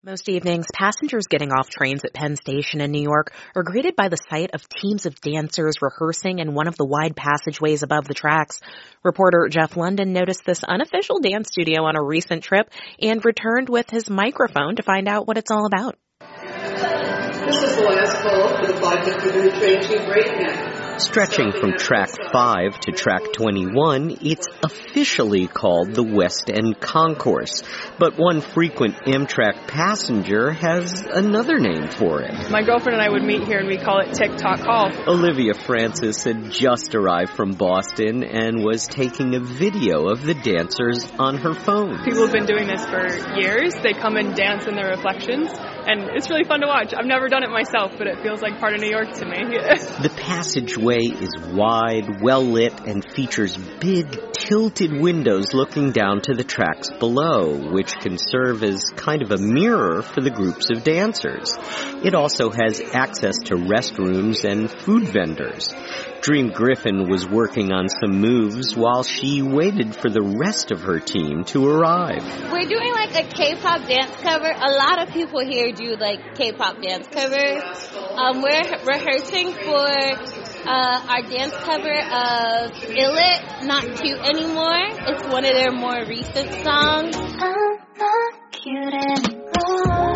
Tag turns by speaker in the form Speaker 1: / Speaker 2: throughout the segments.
Speaker 1: Most evenings, passengers getting off trains at Penn Station in New York are greeted by the sight of teams of dancers rehearsing in one of the wide passageways above the tracks. Reporter Jeff London noticed this unofficial dance studio on a recent trip and returned with his microphone to find out what it's all about.
Speaker 2: This is the last call for the 5:50 train to Bradenton.
Speaker 3: Stretching from track 5 to track 21, it's officially called the West End Concourse. But one frequent Amtrak passenger has another name for it.
Speaker 4: My girlfriend and I would meet here and we call it TikTok Hall.
Speaker 3: Olivia Francis had just arrived from Boston and was taking a video of the dancers on her phone.
Speaker 4: People have been doing this for years. They come and dance in their reflections, and it's really fun to watch. I've never done it myself, but it feels like part of New York to me.
Speaker 3: The passageway is wide, well-lit, and features big, tilted windows looking down to the tracks below, which can serve as kind of a mirror for the groups of dancers. It also has access to restrooms and food vendors. Dream Griffin was working on some moves while she waited for the rest of her team to arrive.
Speaker 5: We're doing like a K-pop dance cover. A lot of people here do like K-pop dance covers. We're rehearsing for our dance cover of Ill It, Not Cute Anymore. It's one of their more recent songs. I'm not cute anymore.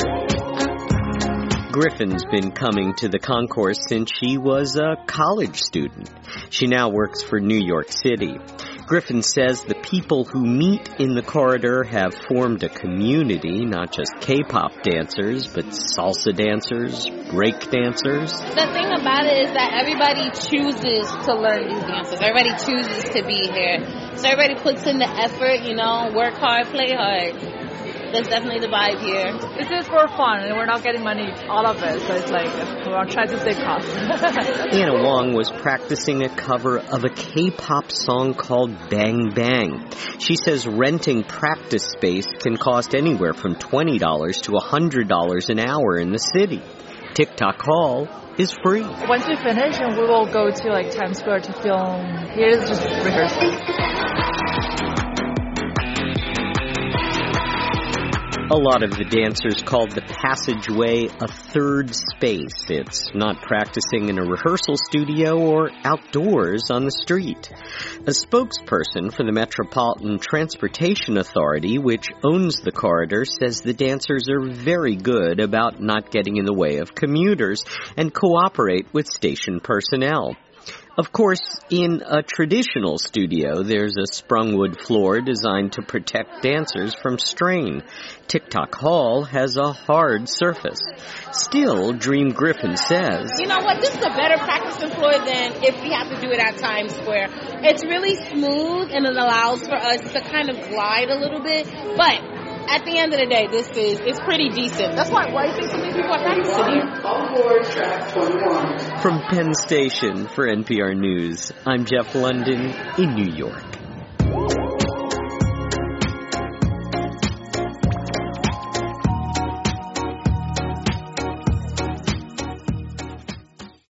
Speaker 3: Griffin's been coming to the concourse since she was a college student. She now works for New York City. Griffin says the people who meet in the corridor have formed a community, not just K-pop dancers, but salsa dancers, break dancers.
Speaker 5: The thing about it is that everybody chooses to learn these dances. Everybody chooses to be here. So everybody puts in the effort, work hard, play hard. That's definitely the vibe here.
Speaker 6: This is for fun, and we're not getting money, all of it, so it's like, we're trying to save costs.
Speaker 3: Anna Wong was practicing a cover of a K-pop song called Bang Bang. She says renting practice space can cost anywhere from $20 to $100 an hour in the city. TikTok Hall is free.
Speaker 6: Once we finish, and we will go to Times Square to film. Here is just rehearsal.
Speaker 3: A lot of the dancers called the passageway a third space. It's not practicing in a rehearsal studio or outdoors on the street. A spokesperson for the Metropolitan Transportation Authority, which owns the corridor, says the dancers are very good about not getting in the way of commuters and cooperate with station personnel. Of course, in a traditional studio, there's a sprung-wood floor designed to protect dancers from strain. TikTok Hall has a hard surface. Still, Dream Griffin says,
Speaker 5: You know what? This is a better practicing floor than if we have to do it at Times Square. It's really smooth, and it allows for us to kind of glide a little bit, but at the end of the day, it's pretty decent. That's why I think so many people are practicing here.
Speaker 2: On board track 21.
Speaker 3: From Penn Station for NPR News, I'm Jeff London in New York.